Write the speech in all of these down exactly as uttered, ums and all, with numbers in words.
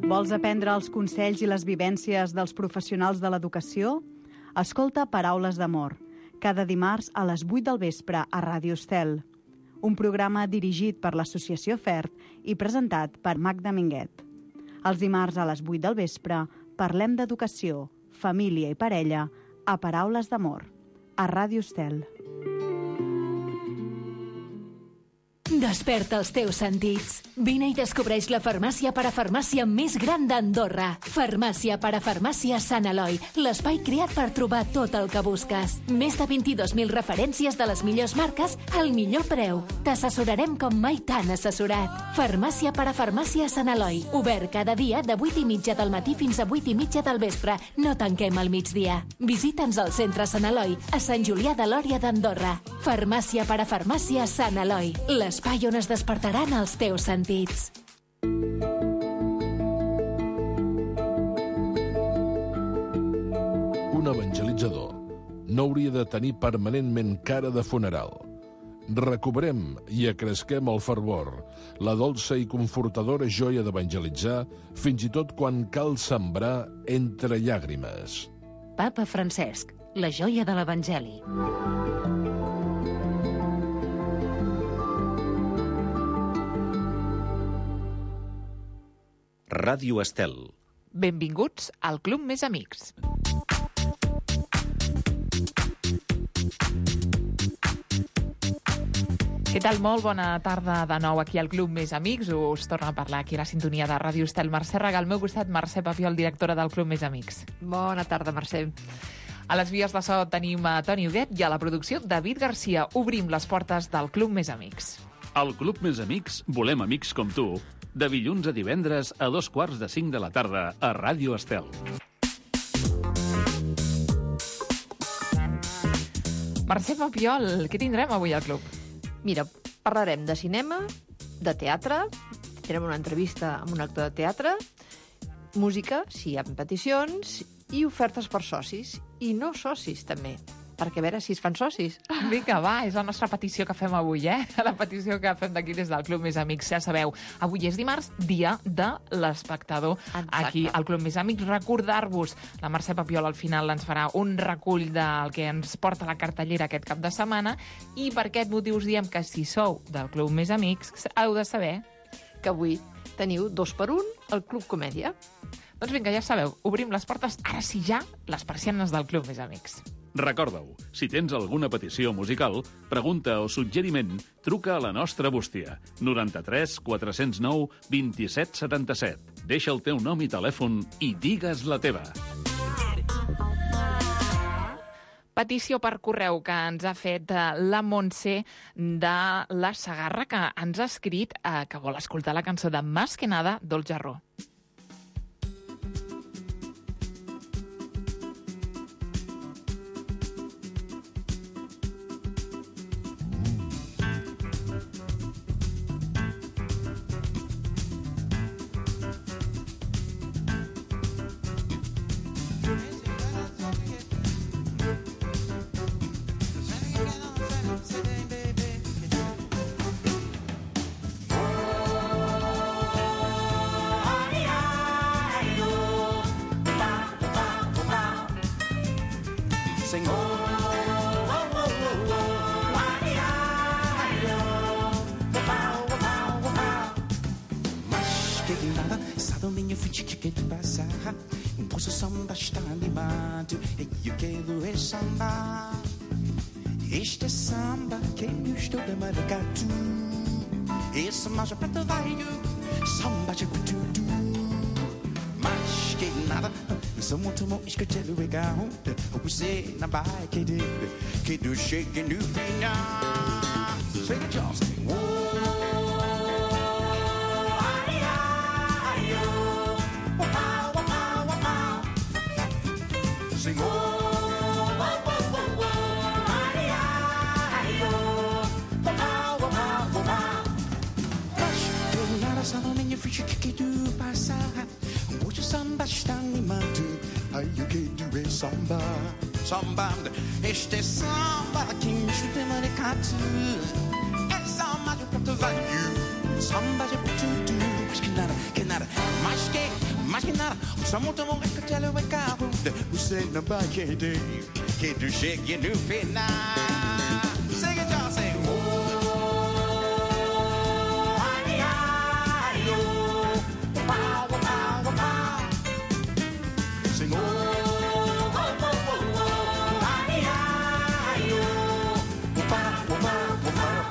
Vols aprendre els consells i les vivències dels professionals de l'educació? Escolta Paraules d'Amor, cada dimarts a les vuit del vespre a Ràdio Estel. Un programa dirigit per l'Associació FERT i presentat per Magda Minguet. Els dimarts a les vuit del vespre parlem d'educació, família i parella a Paraules d'Amor, a Ràdio Estel. Desperta els teus sentits. Vine i descobreix la farmàcia parafarmàcia més gran d'Andorra. Farmàcia parafarmàcia Sant Eloi, l'espai creat per trobar tot el que busques. Més de vint-i-dos mil referències de les millors marques al millor preu. T'assessorarem com mai t'han assessorat. Farmàcia parafarmàcia Sant Eloi, obert cada dia de vuit i mitja del matí fins a vuit i mitja del vespre. No tanquem al migdia. Visita'ns al centre Sant Eloi, a Sant Julià de Lòria d'Andorra. Farmàcia parafarmàcia Sant Eloi, l'espai on es despertaran els teus sentits. Un evangelitzador no hauria de tenir permanentment cara de funeral. Recuperem i acresquem el fervor, la dolça i confortadora joia d'evangelitzar, fins i tot quan cal sembrar entre llàgrimes. Papa Francesc, la joia de l'Evangeli. Ràdio Estel. Benvinguts al Club Més Amics. Què tal? Molt bona tarda de nou aquí al Club Més Amics. Us torna a parlar aquí a la sintonia de Ràdio Estel. Mercè Regal, al meu costat, Mercè Papiol, directora del Club Més Amics. Bona tarda, Mercè. A les vies de so tenim a Toni Huguet i a la producció David Garcia. Obrim les portes del Club Més Amics. Al Club Més Amics volem amics com tu. De dilluns a divendres a dos quarts de cinc de la tarda a Ràdio Estel. Mercè Papiol, què tindrem avui al club? Mira, parlarem de cinema, de teatre, tindrem una entrevista amb un actor de teatre, música, si hi ha peticions, i ofertes per socis, i no socis també, perquè a veure si es fan socis. Vinga, va, és la nostra petició que fem avui, eh? La petició que fem d'aquí des del Club Més Amics. Ja sabeu, avui és dimarts, dia de l'espectador. Exacte. Aquí al Club Més Amics. Recordar-vos, la Mercè Papiol al final ens farà un recull del que ens porta la cartellera aquest cap de setmana, i per aquest motiu us diem que si sou del Club Més Amics heu de saber Que avui teniu dos per un al Club Comèdia. Doncs vinga, ja sabeu, obrim les portes, ara sí ja, les persianes del Club Més Amics. Recorda-ho, si tens alguna petició musical, pregunta o suggeriment, truca a la nostra bústia. noranta-tres quatre-cents nou vint-i-set setanta-set. Deixa el teu nom i telèfon i digues la teva. Petició per correu que ens ha fet la Montse de la Segarra, que ens ha escrit eh, que vol escoltar la cançó de Más que nada, Dol Jarró. Posso samba está animado e eu quero é samba. Este é samba que eu estou de maracatu. Esse mais preto vai samba de tudo. Mas que nada, sou muito bom escutar o legal. Você na bike dele, que do shake no final. Swing it, y'all, swing. Sing, oh, oh, oh, oh, oh, ay, ay, oh, oh, oh, oh, oh, oh. Rush, pelo nada, samba, minha ficha que tu passa. Hoje o samba está animado. Ai, eu quero é samba, samba. Este é samba que me chuta maricatu. É samba de preto velho, samba de tudo. Mas que nada, que nada, mais que Samotamo ekatele wekaru Você não vai querer Que tu chegue no final Sing it, y'all, sing Oh, ai, ai, oh Pow, pow, pow Sing oh, oh, oh, oh, oh Ai, ai, oh Pow, pow, pow, pow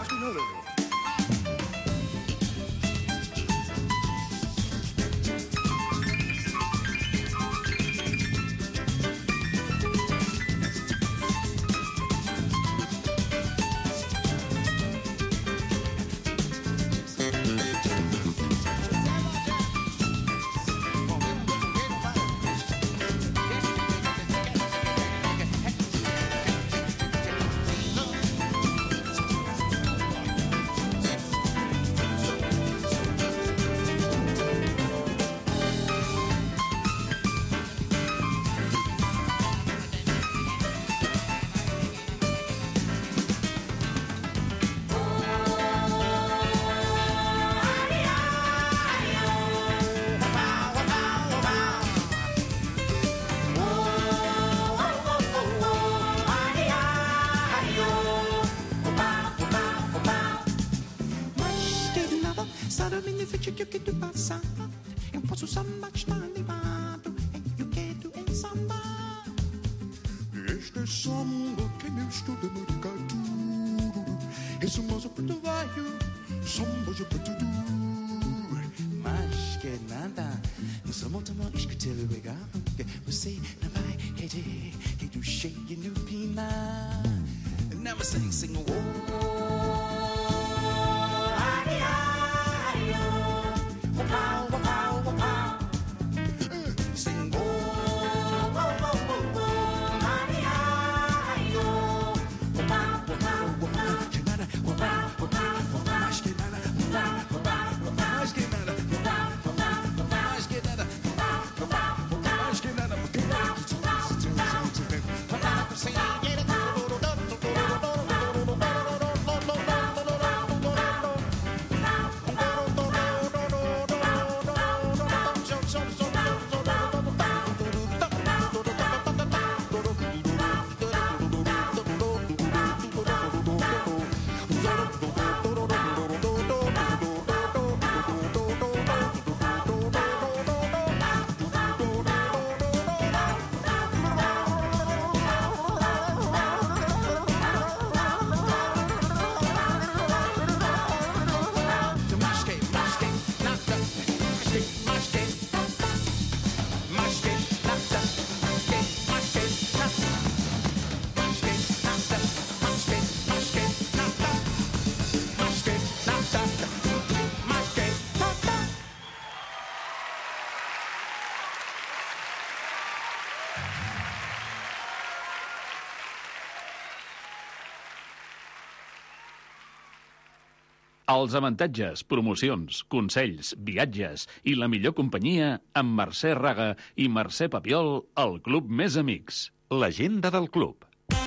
Els avantatges, promocions, consells, viatges i la millor companyia amb Mercè Raga i Mercè Papiol al Club Més Amics. L'agenda del club.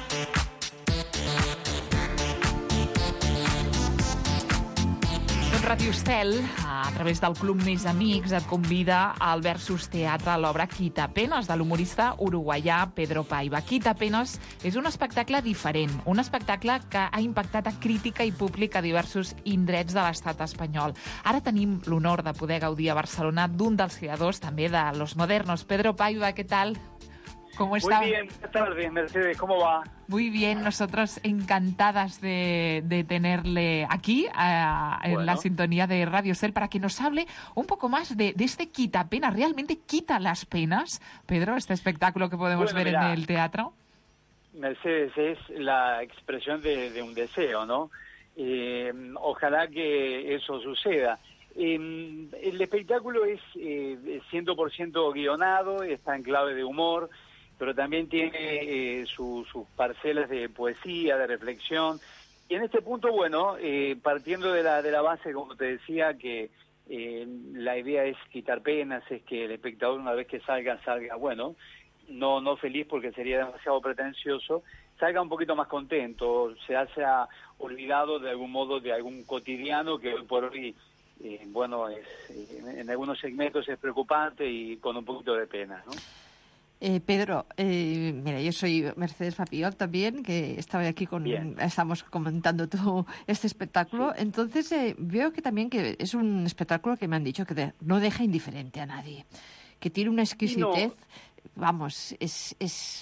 Ràdio Estel, a través del Club Més Amics, et convida al Versus Teatre a l'obra Quitapenes, de l'humorista uruguaià Pedro Paiva. Quitapenes és un espectacle diferent, un espectacle que ha impactat a crítica i públic a diversos indrets de l'estat espanyol. Ara tenim l'honor de poder gaudir a Barcelona d'un dels creadors també de Los Modernos. Pedro Paiva, ¿qué tal? ¿Cómo está? Muy bien, buenas tardes, Mercedes, ¿cómo va? Muy bien, nosotros encantadas de, de tenerle aquí uh, en bueno. la sintonía de Radio Estel para que nos hable un poco más de, de este Quitapenas. ¿Realmente quita las penas, Pedro, este espectáculo que podemos bueno, ver mira, en el teatro? Mercedes, es la expresión de, de un deseo, ¿no? Eh, ojalá que eso suceda. Eh, el espectáculo es eh, cien por ciento guionado, está en clave de humor, pero también tiene eh, su, sus parcelas de poesía, de reflexión. Y en este punto, bueno, eh, partiendo de la, de la base, como te decía, que eh, la idea es quitar penas, es que el espectador una vez que salga, salga, bueno, no, no feliz porque sería demasiado pretencioso, salga un poquito más contento, se haya olvidado de algún modo de algún cotidiano que hoy por hoy eh, bueno, es, en, en algunos segmentos es preocupante y con un poquito de pena, ¿no? Eh, Pedro, eh, mira, yo soy Mercedes Papiol también, que estaba aquí con, Bien. estamos comentando todo este espectáculo. Sí. Entonces eh, veo que también que es un espectáculo que me han dicho que de, no deja indiferente a nadie, que tiene una exquisitez, no. vamos, es, es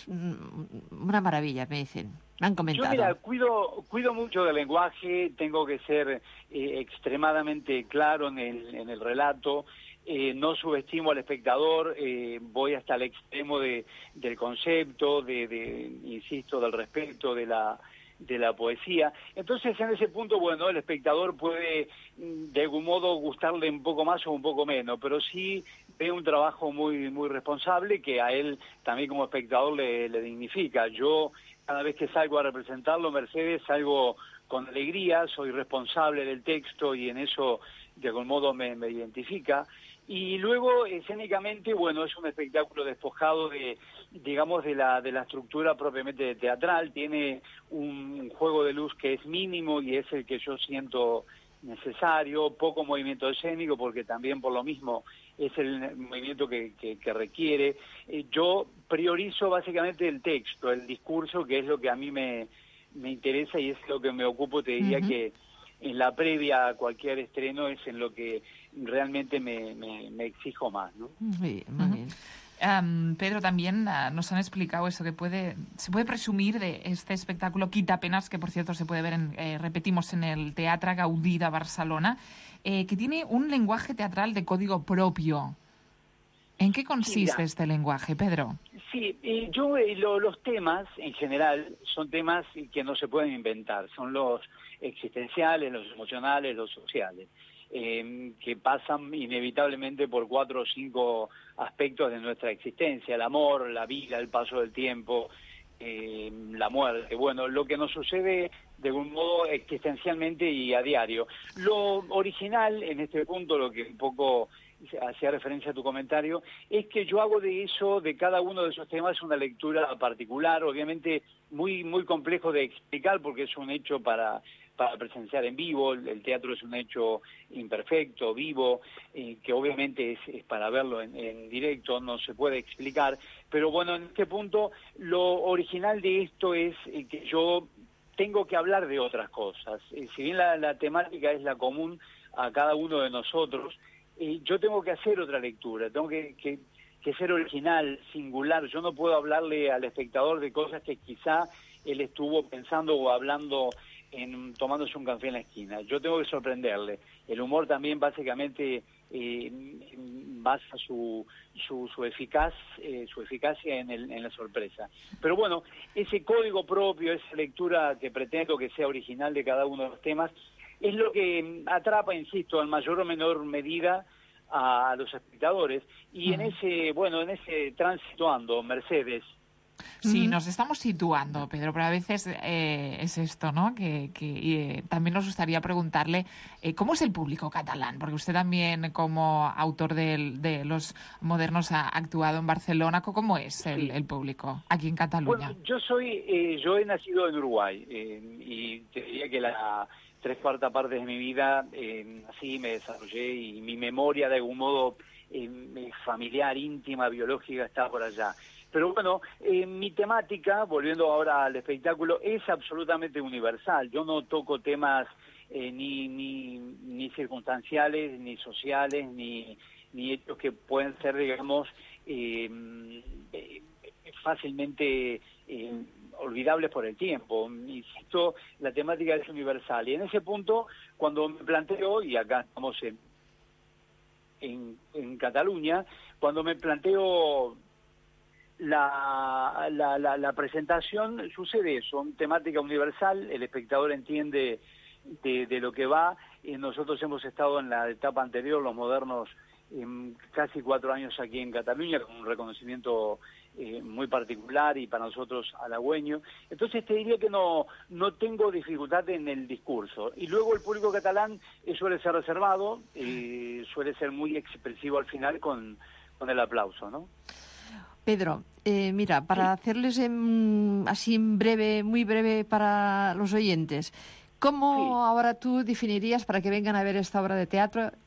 una maravilla, me dicen, me han comentado. Yo mira, cuido, cuido mucho del lenguaje, tengo que ser eh, extremadamente claro en el, en el relato. Eh, no subestimo al espectador, eh, voy hasta el extremo de, del concepto, de, de, insisto, del respeto, de la, de la poesía. Entonces, en ese punto, bueno, el espectador puede, de algún modo, gustarle un poco más o un poco menos, pero sí ve un trabajo muy, muy responsable que a él también como espectador le, le dignifica. Yo, cada vez que salgo a representarlo, Mercedes, salgo con alegría, soy responsable del texto y en eso, de algún modo, me, me identifica. Y luego, escénicamente, bueno, es un espectáculo despojado de, digamos, de la de la estructura propiamente teatral. Tiene un juego de luz que es mínimo y es el que yo siento necesario, poco movimiento escénico, porque también por lo mismo es el movimiento que, que, que requiere. Eh, yo priorizo básicamente el texto, el discurso, que es lo que a mí me, me interesa y es lo que me ocupo, te diría uh-huh. que en la previa a cualquier estreno es en lo que realmente me, me, me exijo más, ¿no? Muy, muy bien. Um, Pedro, también uh, nos han explicado eso, que puede se puede presumir de este espectáculo Quitapenas, que por cierto se puede ver, en, eh, repetimos, en el Teatre Gaudí de Barcelona, eh, que tiene un lenguaje teatral de código propio. ¿En qué consiste sí, este lenguaje, Pedro? Sí, eh, yo eh, lo, los temas en general son temas que no se pueden inventar, son los existenciales, los emocionales, los sociales, eh, que pasan inevitablemente por cuatro o cinco aspectos de nuestra existencia: el amor, la vida, el paso del tiempo, eh, la muerte. Bueno, lo que nos sucede de algún modo existencialmente y a diario. Lo original en este punto, lo que un poco hacía referencia a tu comentario, es que yo hago de eso, de cada uno de esos temas, una lectura particular, obviamente muy muy complejo de explicar porque es un hecho para para presenciar en vivo. El teatro es un hecho imperfecto, vivo, eh, que obviamente es, es para verlo en, en directo, no se puede explicar, pero bueno, en este punto lo original de esto es eh, que yo tengo que hablar de otras cosas. Eh, si bien la, la temática es la común a cada uno de nosotros, eh, yo tengo que hacer otra lectura, tengo que, que, que ser original, singular. Yo no puedo hablarle al espectador de cosas que quizá él estuvo pensando o hablando en tomándose un café en la esquina. Yo tengo que sorprenderle. El humor también básicamente eh, basa su su, su eficaz eh, su eficacia en, el, en la sorpresa. Pero bueno, ese código propio, esa lectura que pretendo que sea original de cada uno de los temas, es lo que atrapa, insisto, en mayor o menor medida a los espectadores. Y uh-huh. en ese, bueno, en ese tránsito ando, Mercedes. Sí, uh-huh. nos estamos situando, Pedro, pero a veces eh, es esto, ¿no? Que, que eh, también nos gustaría preguntarle eh, ¿cómo es el público catalán? Porque usted también, como autor de, de Los Modernos, ha actuado en Barcelona. ¿Cómo es el, sí. el público aquí en Cataluña? Bueno, yo soy, eh, yo he nacido en Uruguay eh, y te diría que la tres cuartas partes de mi vida eh, así me desarrollé y mi memoria de algún modo eh, familiar, íntima, biológica está por allá. Pero bueno, eh, mi temática, volviendo ahora al espectáculo, es absolutamente universal. Yo no toco temas eh, ni, ni, ni circunstanciales, ni sociales, ni, ni hechos que pueden ser, digamos, eh, eh, fácilmente eh, olvidables por el tiempo. Insisto, la temática es universal. Y en ese punto, cuando me planteo, y acá estamos en, en, en Cataluña, cuando me planteo La, la, la, la presentación, sucede eso, una temática universal, el espectador entiende de, de lo que va. Y nosotros hemos estado en la etapa anterior, Los Modernos, eh, casi cuatro años aquí en Cataluña, con un reconocimiento eh, muy particular y para nosotros halagüeño. Entonces te diría que no, no tengo dificultad en el discurso. Y luego el público catalán eh, suele ser reservado, eh, suele ser muy expresivo al final con, con el aplauso, ¿no? Pedro, eh, mira, para sí. hacerles en, así en breve, muy breve para los oyentes, ¿cómo sí. ahora tú definirías, para que vengan a ver esta obra de teatro,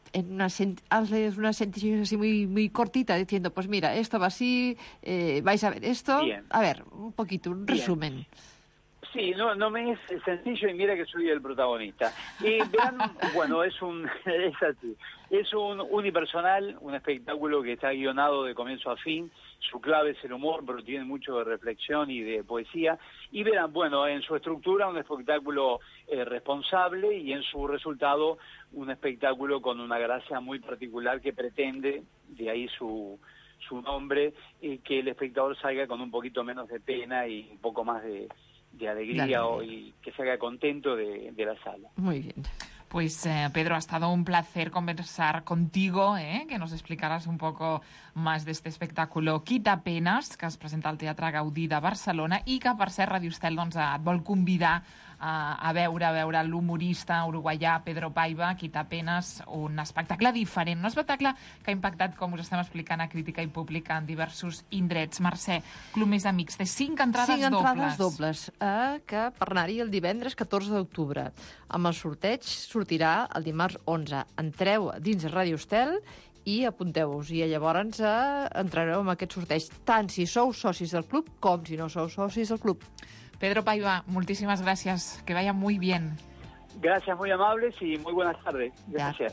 en una hazles una sentencia así muy, muy cortita, diciendo, pues mira, esto va así, eh, vais a ver esto. Bien. A ver, un poquito, un Bien. resumen. Sí, no, no me es sencillo y mira que soy el protagonista. Eh, verán, bueno, es un, es así, es un unipersonal, un espectáculo que está guionado de comienzo a fin. Su clave es el humor, pero tiene mucho de reflexión y de poesía. Y verán, bueno, en su estructura un espectáculo eh, responsable y en su resultado un espectáculo con una gracia muy particular que pretende, de ahí su, su nombre, eh, que el espectador salga con un poquito menos de pena y un poco más de, de alegría o, y que salga contento de, de la sala. Muy bien. Pues eh, Pedro, ha estado un placer conversar contigo, eh, que nos explicaras un poco más de este espectáculo Quita Penes, que es presenta al Teatre Gaudí de Barcelona i que, per cert, Radio Estel doncs, et vol convidar a, a veure a veure l'humorista uruguaià Pedro Paiva, Quita Penes, un espectacle diferent, un espectacle que ha impactat, com us estem explicant, a crítica i pública en diversos indrets. Mercè, Club Més Amics, té cinc entrades cinc dobles. Cinc entrades dobles, eh, que per anar-hi el divendres catorze d'octubre. Amb el sorteig sortirà el dimarts onze. Entreu dins Radio Estel i apunteu-vos, i llavors eh, entrareu en aquest sorteig, tant si sou socis del club com si no sou socis del club. Pedro Paiva, muchísimas gracias, que vaya muy bien. Gracias, muy amables y muy buenas tardes. Gracias.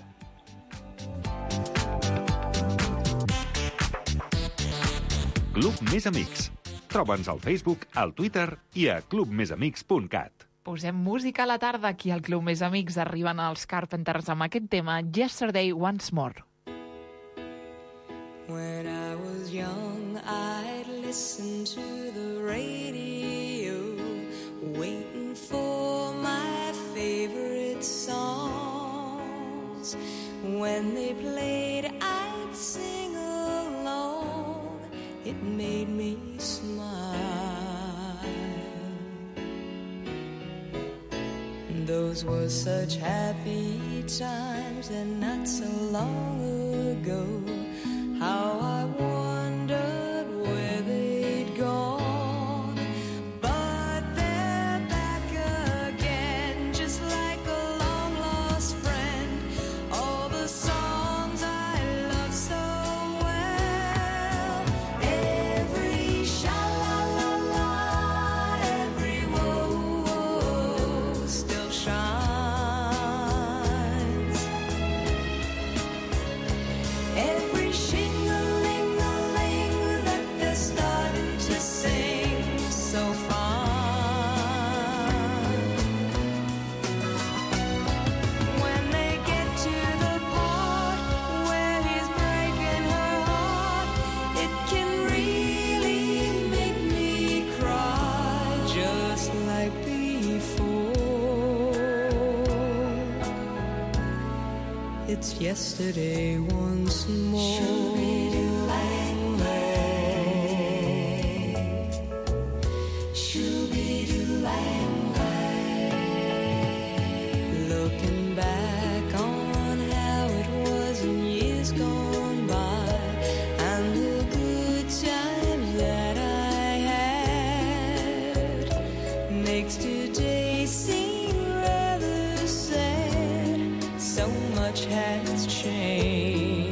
Club Més Amics. Troba'ns al Facebook, al Twitter i a club més amics punt cat. Posem música a la tarda aquí al Club Més Amics. Arriben els Carpenters amb aquest tema Yesterday Once More. When I was young, I'd listen to the radio, waiting for my favorite songs. When they played, I'd sing along. It made me smile. Those were such happy times, and not so long ago. How I wondered where they'd gone. But they're back again, just like a long-lost friend. All the songs I love so well. Every sha-la-la-la, every whoa-whoa still shines. Every shing-a-ling-a-ling that they're starting to sing so fine. When they get to the part where he's breaking her heart, it can really make me cry, just like before. It's yesterday once more. Looking back on how it was in years gone by, and the good times that I had, makes today seem rather sad. So much has changed.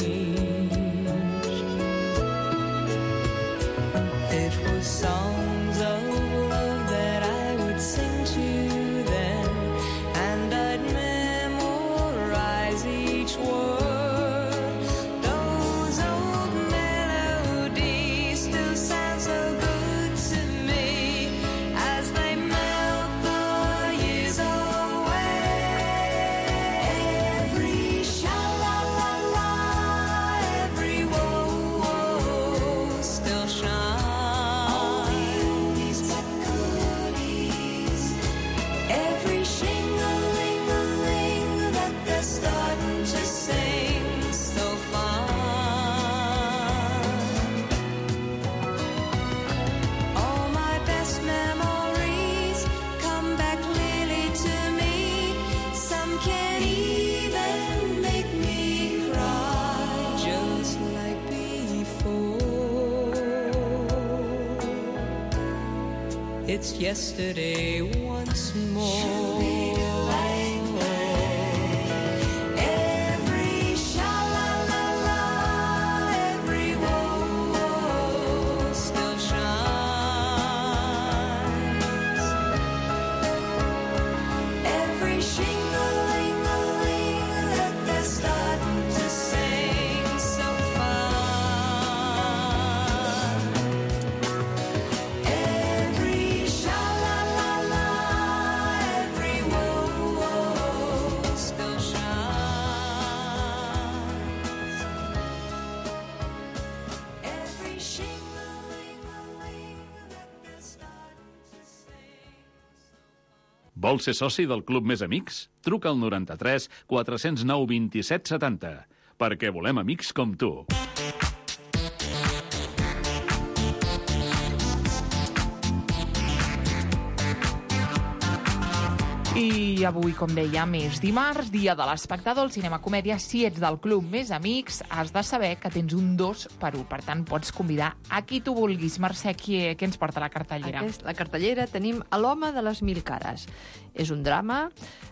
It was songs of love that I would sing to them, and I'd memorize each word. Those old melodies still sound so good to me as they melt the years away. Every sha-la-la-la, every whoa-whoa still shines. All the oldies but goodies. Every shing-a-ling-a-ling that they're starting to sing so fine. All my best memories come back clearly to me. Some can even make me cry, just like before. It's yesterday once more. Every shine. Vols ser soci del Club Més Amics? Truca al noranta-tres quatre zero nou vint-i-set setanta, perquè volem amics com tu. I avui, com dèiem, és dimarts, dia de l'espectador, el cinema comèdia. Si ets del Club Més Amics, has de saber que tens un dos per un. Per tant, pots convidar a qui tu vulguis. Mercè, qui, què ens porta la cartellera? Aquest, la cartellera tenim a l'home de les mil cares. És un drama,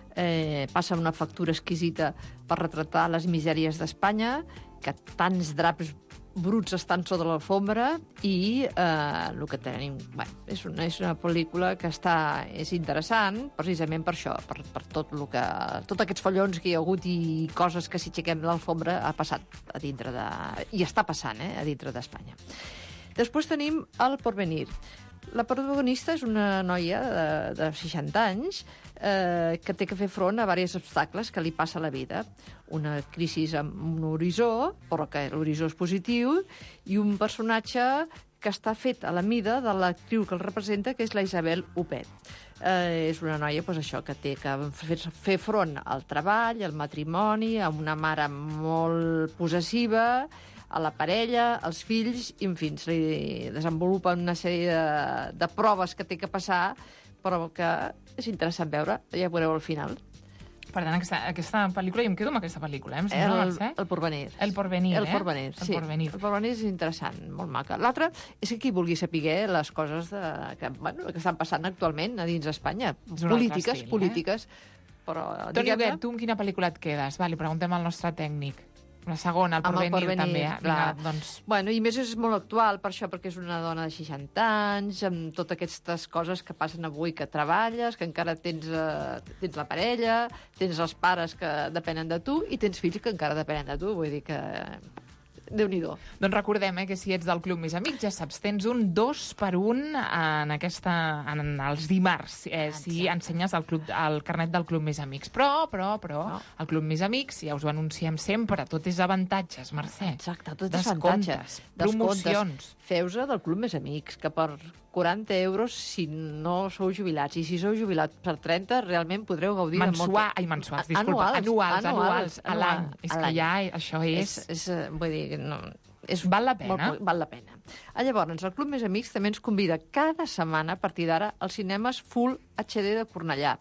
eh, passa una factura exquisita per retratar les misèries d'Espanya, que tants draps bruts estan sota l'alfombra i eh, el que tenim... Bé, és, una, és una pel·lícula que està, és interessant precisament per això, per, per tot el que... Tots aquests follons que hi ha hagut i coses que si aixequem l'alfombra ha passat a dintre de... I està passant, eh, a dintre d'Espanya. Després tenim El Porvenir. La protagonista és una noia de, de seixanta anys eh, que té que fer front a diversos obstacles que li passa a la vida. Una crisi amb un horitzó, però que l'horitzó és positiu, i un personatge que està fet a la mida de l'actriu que el representa, que és la Isabel Huppert. Eh, és una noia pues, això que té que fer, fer front al treball, al matrimoni, a una mare molt possessiva, a la parella, als fills, i en fi, li desenvolupa una sèrie de, de proves que té que passar, però que és interessant veure, ja veureu al final. Per tant, aquesta, aquesta pel·lícula, jo em quedo amb aquesta pel·lícula, eh? Em El, Mercè? el Porvenir. El Porvenir, el eh? Porvenir, sí. El Porvenir. El Porvenir és interessant, molt maca. L'altre és que qui vulgui saber les coses de, que, bueno, que estan passant actualment a dins d'Espanya. Polítiques, estil, polítiques. Eh? Però, Toni Huguet, tu amb quina pel·lícula et quedes? Va, li preguntem al nostre tècnic. La segona, el Porvenir, Porvenir també. Eh? Vinga, doncs... Bueno, i més és molt actual, per això, perquè és una dona de seixanta anys, amb totes aquestes coses que passen avui, que treballes, que encara tens, eh, tens la parella, tens els pares que depenen de tu i tens fills que encara depenen de tu. Vull dir que... Déu-n'hi-do. Doncs recordem eh, que si ets del Club Més Amics, ja saps, tens un dos per un en, aquesta, en els dimarts, eh, si ensenyes el, club, el carnet del Club Més Amics. Però, però, però, no. El Club Més Amics, ja us ho anunciem sempre, tot és avantatges, Mercè. Exacte, tot és descomptes, avantatges. promocions. Feu-se del Club Més Amics, que per quaranta euros, si no sou jubilats, i si sou jubilats per trenta, realment podreu gaudir Mensua... de molt... Ai, mensuals, disculpa. Anuals, anuals, anuals, a l'any. És que ja això és... és, és vull dir, no, és val la pena. Molt, val la pena. Ah, llavors, el Club Més Amics també ens convida cada setmana, a partir d'ara, als cinemes Full H D de Cornellà,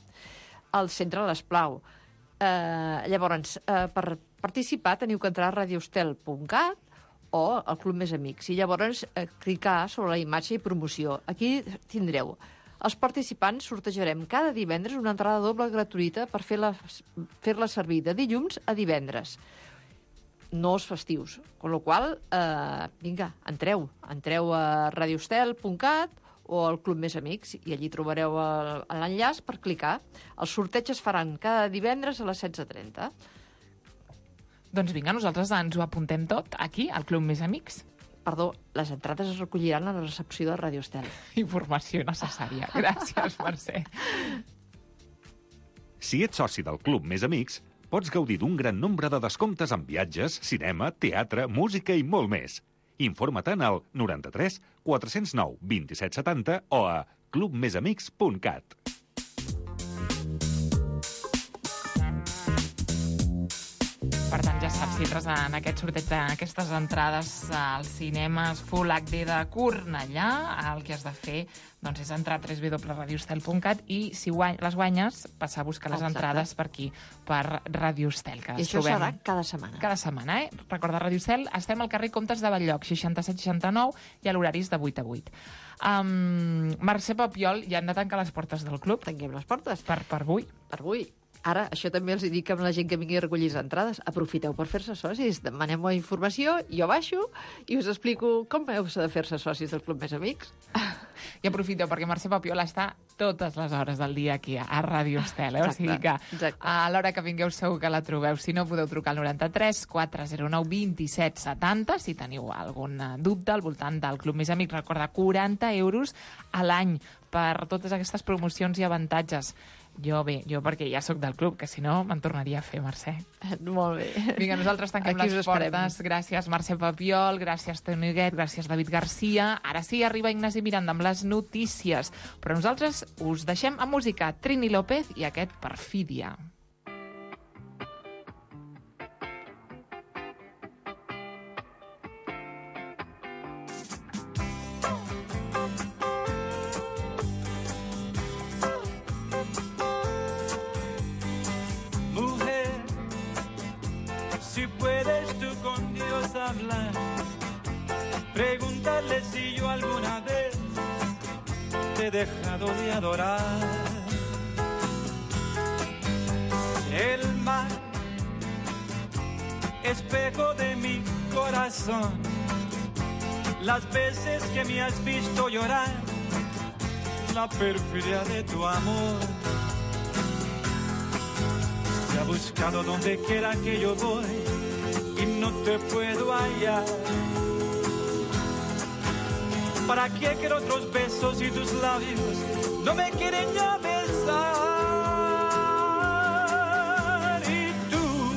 al centre de l'Esplau. Eh, llavors, eh, per participar teniu que entrar a radiostel punt cat o al Club Més Amics, i llavors eh, clicar sobre la imatge i promoció. Aquí tindreu. Els participants sortejarem cada divendres una entrada doble gratuïta per fer-la fer-la servir de dilluns a divendres. No els festius. Con la qual cosa, eh, vinga, entreu. Entreu a radiostel punt cat o al Club Més Amics, i allí trobareu l'enllaç per clicar. Els sorteigs es faran cada divendres a les setze trenta. Doncs vinga, nosaltres ens ho apuntem tot aquí, al Club Més Amics. Perdó, les entrades es recolliran a la recepció de Radio Estel. Informació necessària. Gràcies, Mercè. Si ets soci del Club Més Amics, pots gaudir d'un gran nombre de descomptes en viatges, cinema, teatre, música i molt més. Informa-te'n al noranta-tres quatre zero nou vint-i-set setanta o a club més amics punt cat. Per tant, ja saps, si entres en aquest sorteig d'aquestes entrades als cinemes Full H D de Cornellà, el que has de fer doncs, és entrar a w w w punt radiostel punt cat i, si guany, les guanyes, passar a buscar les Exacte. entrades per aquí, per Radio Estel. Que I això trobem serà cada setmana. Cada setmana, eh? Recorda, Radio Estel, estem al carrer Comtes de Batllloc, seixanta-set seixanta-nou, i a l'horaris de vuit a vuit. Um, Mercè Papiol, ja hem de tancar les portes del club. Tanquem les portes. Per, per avui. Per avui. Ara, això també els dic a la gent que vingui a recollir les entrades. Aprofiteu per fer-se socis. Demaneu-me informació, jo baixo i us explico com heu de fer-se socis del Club Més Amics. I aprofiteu, perquè Mercè Papiol està totes les hores del dia aquí a Radio Estel. Eh? O sigui que exacte. A l'hora que vingueu segur que la trobeu. Si no, podeu trucar al noranta-tres quatre zero nou vint-i-set setanta si teniu algun dubte al voltant del Club Més Amics. Recorda, quaranta euros a l'any per totes aquestes promocions i avantatges. Jo bé, jo perquè ja sóc del club, que si no me'n tornaria a fer, Mercè. Molt bé. Vinga, nosaltres tanquem Aquí us les esperem. portes. Gràcies, Mercè Papiol, gràcies, Toni Huguet, gràcies, David Garcia. Ara sí, arriba Ignasi Miranda amb les notícies. Però nosaltres us deixem amb música. Trini López i aquest Perfídia. Si puedes tú con Dios hablar, pregúntale si yo alguna vez te he dejado de adorar. El mar, espejo de mi corazón, las veces que me has visto llorar, la perfidia de tu amor. Te ha buscado donde quiera que yo voy y no te puedo hallar. ¿Para qué quiero otros besos y tus labios no me quieren ya besar? Y tú,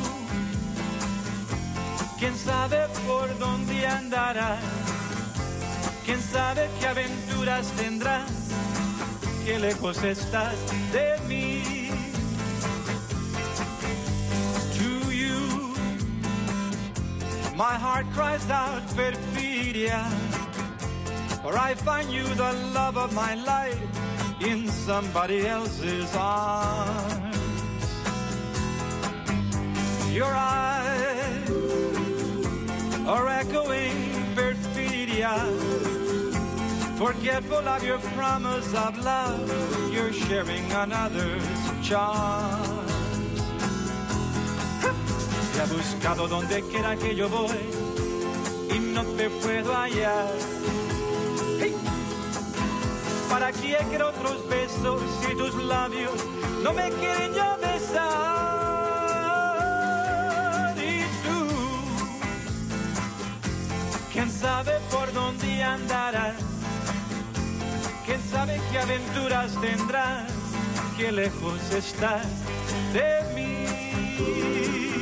quién sabe por dónde andarás, quién sabe qué aventuras tendrás, qué lejos estás de mí. My heart cries out, perfidia, for I find you the love of my life in somebody else's arms. Your eyes are echoing perfidia, forgetful of your promise of love, you're sharing another's charm. Te ha buscado donde quiera que yo voy y no te puedo hallar. Hey. ¿Para qué quiero otros besos si tus labios no me quieren ya besar? Y tú, quién sabe por dónde andarás, quién sabe qué aventuras tendrás, qué lejos estás de mí.